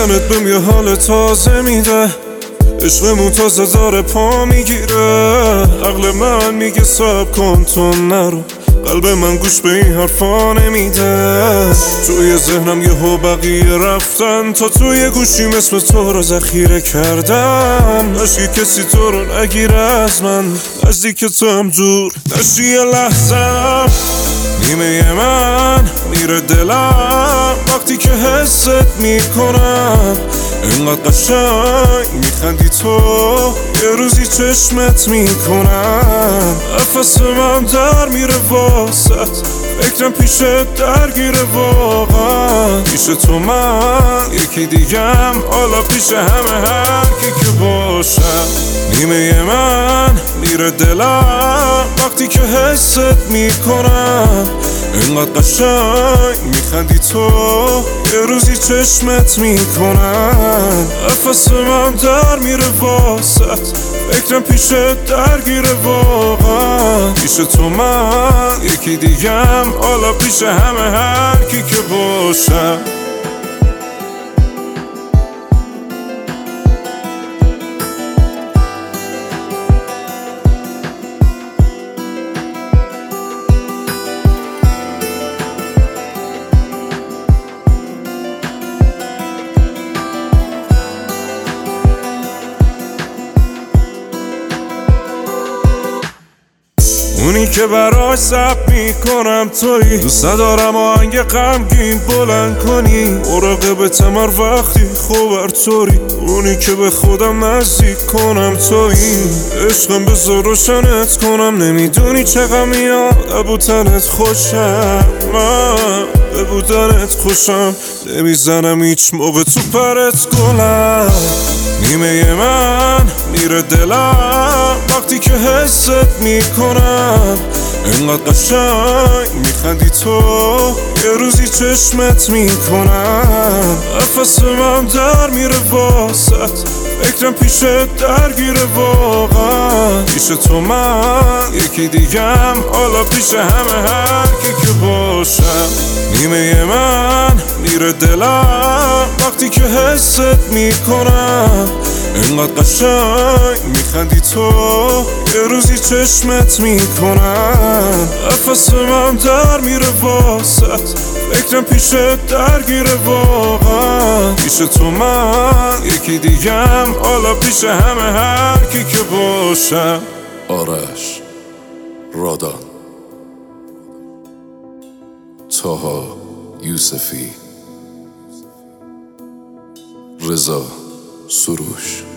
دیدنت بهم یه حال تازه میده، عشقمون تازه داره پا میگیره. عقل من میگه صبر کن تو نرو، قلب من گوش به این حرفا نمیده. توی ذهنم یهو بقیه رفتن، تا توی گوشیم اسم تو رو ذخیره کردم. نشی کسی تو رو نگیره از من، نزدیک تو هم دور نشی یه لحظم. نیمه من میره دلم وقتی که حست میکنم، اینقدر قشنگ میخندی تو، یه روزی چشمت میکنم. نفس من در میره واسط، فکرم پیشت درگیره واقعا. پیش تو من یکی دیگم، حالا پیش همه هر کی که باشم. نیمه من میره دلم وقتی که حست میکنم، اینقدر قشنگ میخندی تو، یه روزی چشمت میکنم. نفس من در میره واسط، فکرم پیشت درگیره واقعا. پیش تو من یکی دیگم، حالا پیش همه هر کی که باشم. اونی که براش ثبت میکنم تویی، دوست دارم آهنگ غمگین بلند کنی، مراقبتم هر وقتی خوبر توری. اونی که به خودم نزدیک کنم تویی، عشقم بذار روشنت کنم. نمیدونی چقدر میاد بودنت خوشم، من به بودنت خوشم. نمیزنم هیچ موقع تو پرت گلم. نیمه من میره دلم وقتی که حست میکنم، اینقدر قشنگ میخندی تو، یه روزی چشمت میکنم. نفس من در میره واسط، فکرم پیشت درگیره واقعا. پیش تو من یکی دیگم، حالا پیش همه هر کی که باشم. نیمه من میره دلم وقتی که حست میکنم، اینقدر قشنگ میخندی تو، یه روزی چشمت میکنم. نفس من در میره واسط، فکرم پیشت درگیره واقعا. پیش تو من یکی دیگم، حالا پیش همه هر کی که باشم. آرش رادان، طاها یوسفی، رضا سروش.